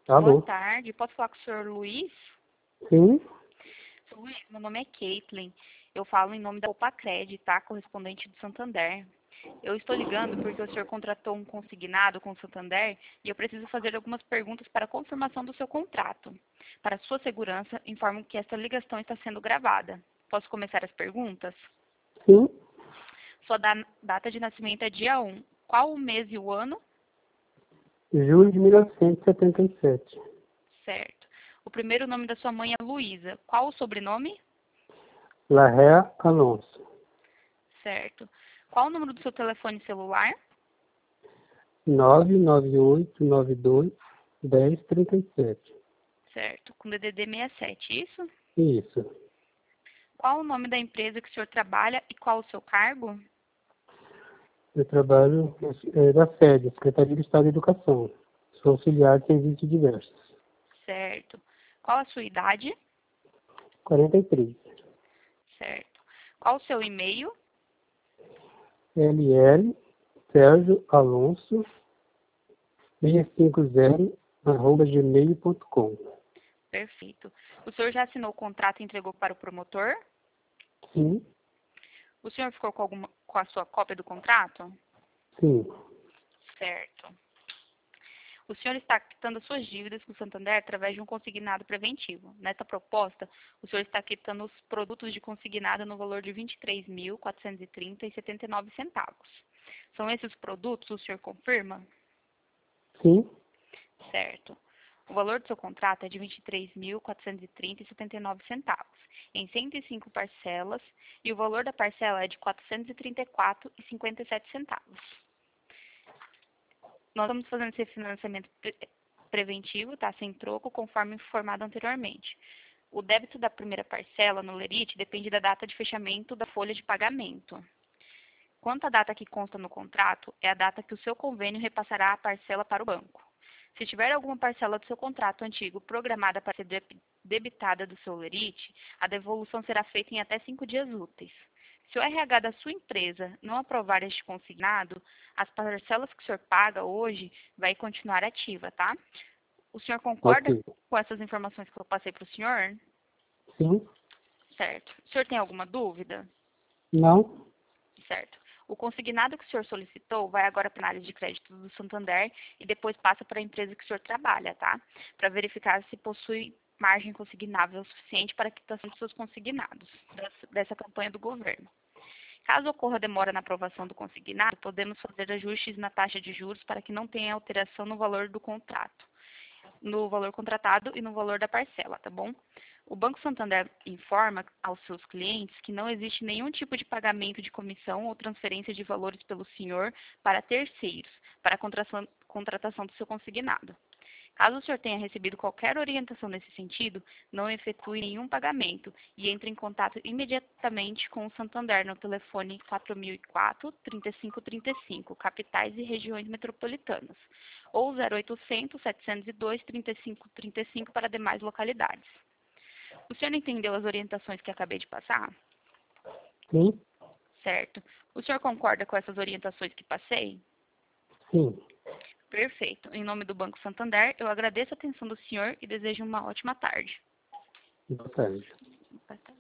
Boa Alô? tarde. Posso falar com o senhor Luiz? Sim? Senhor Luiz, meu nome é Caitlin. Eu falo em nome da Opacred, tá? Correspondente do Santander. Eu estou ligando porque o senhor contratou um consignado com o Santander e eu preciso fazer algumas perguntas para a confirmação do seu contrato. Para sua segurança, informo que esta ligação está sendo gravada. Posso começar as perguntas? Sim? Sua data de nascimento é dia 1. Qual o mês e o ano? Julho de 1977. Certo. O primeiro nome da sua mãe é Luísa. Qual o sobrenome? Larrea Alonso. Certo. Qual o número do seu telefone celular? 99892-1037. Certo. Com DDD 67, isso? Isso. Qual o nome da empresa que o senhor trabalha e qual o seu cargo? Eu trabalho da SED, Secretaria de Estado de Educação. Sou auxiliar de serviços diversos. Certo. Qual a sua idade? 43. Certo. Qual o seu e-mail? LL Sérgio Alonso 650 @gmail.com. Perfeito. O senhor já assinou o contrato e entregou para o promotor? Sim? O senhor ficou com a sua cópia do contrato? Sim. Certo. O senhor está quitando as suas dívidas com o Santander através de um consignado preventivo. Nesta proposta, o senhor está quitando os produtos de consignado no valor de R$ 23.430,79. São esses produtos, o senhor confirma? Sim? Certo. O valor do seu contrato é de R$ 23.430,79, em 105 parcelas, e o valor da parcela é de R$ 434,57. Nós estamos fazendo esse financiamento preventivo, tá? Sem troco, conforme informado anteriormente. O débito da primeira parcela no Lerite depende da data de fechamento da folha de pagamento. Quanto à data que consta no contrato, é a data que o seu convênio repassará a parcela para o banco. Se tiver alguma parcela do seu contrato antigo programada para ser debitada do seu Lerite, a devolução será feita em até 5 dias úteis. Se o RH da sua empresa não aprovar este consignado, as parcelas que o senhor paga hoje vai continuar ativa, tá? O senhor concorda Ok. com essas informações que eu passei para o senhor? Sim? Certo. O senhor tem alguma dúvida? Não? Certo. O consignado que o senhor solicitou vai agora para a análise de crédito do Santander e depois passa para a empresa que o senhor trabalha, tá? Para verificar se possui margem consignável suficiente para a quitação dos seus consignados dessa campanha do governo. Caso ocorra demora na aprovação do consignado, podemos fazer ajustes na taxa de juros para que não tenha alteração no valor do contrato, no valor contratado e no valor da parcela, tá bom? O Banco Santander informa aos seus clientes que não existe nenhum tipo de pagamento de comissão ou transferência de valores pelo senhor para terceiros, para a contratação do seu consignado. Caso o senhor tenha recebido qualquer orientação nesse sentido, não efetue nenhum pagamento e entre em contato imediatamente com o Santander no telefone 4004-3535, capitais e regiões metropolitanas, ou 0800-702-3535 para demais localidades. O senhor entendeu as orientações que acabei de passar? Sim? Certo. O senhor concorda com essas orientações que passei? Sim. Perfeito. Em nome do Banco Santander, eu agradeço a atenção do senhor e desejo uma ótima tarde. Boa tarde. Boa tarde.